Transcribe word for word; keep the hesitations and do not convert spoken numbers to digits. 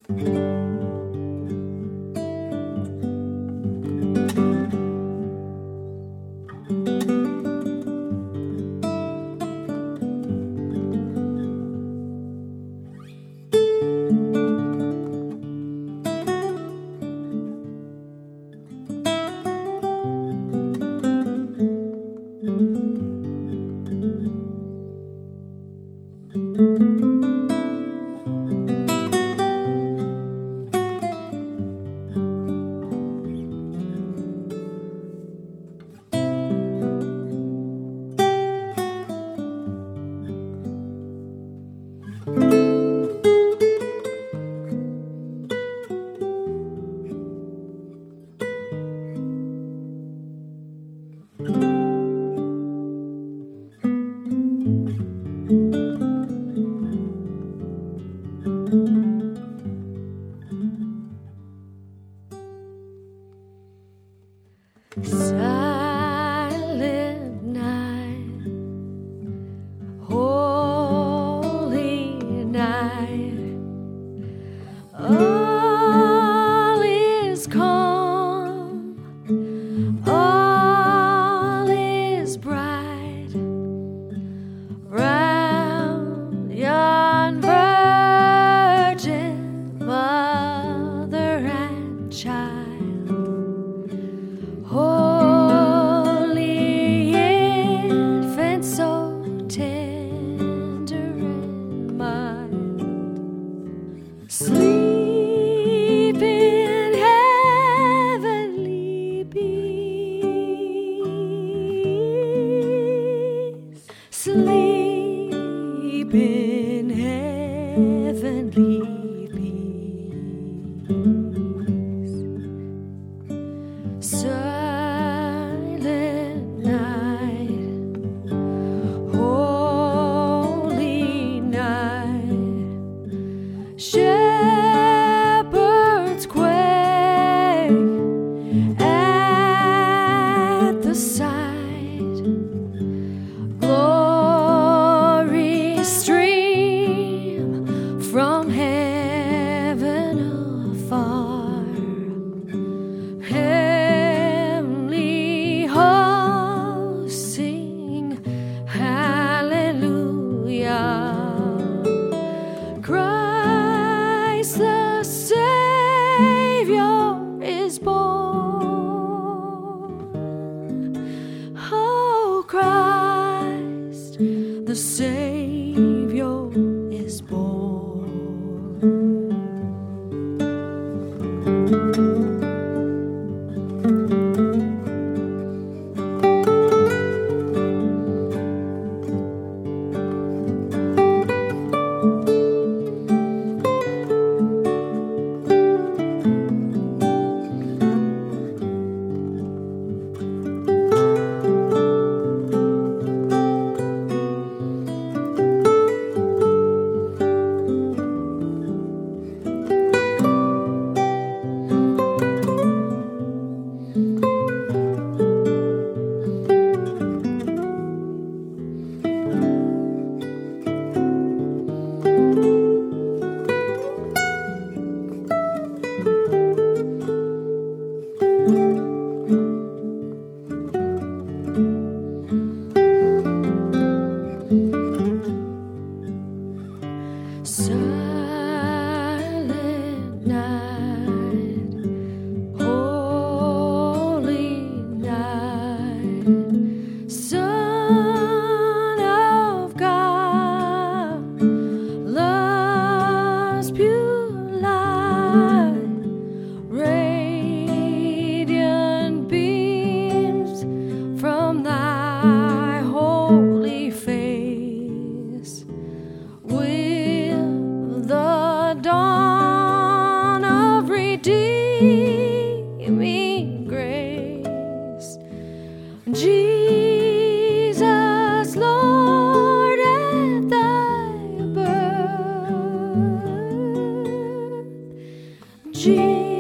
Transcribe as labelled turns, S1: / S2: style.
S1: Silent night, holy night, all is calm, all is bright, round yon virgin mother and child. Holy infant, so tender and mild, sleep in heavenly peace, sleep in heavenly peace. Silent night, holy night, shepherds quake at the sight, glory stream from heaven afar. Christ the Savior is born. Oh, Christ the Savior is born. Silent night, holy night, Son of God, love's pure light, radiant beams from thy holy face. With the dawn of redeeming grace, Jesus, Lord, at thy birth, Jesus.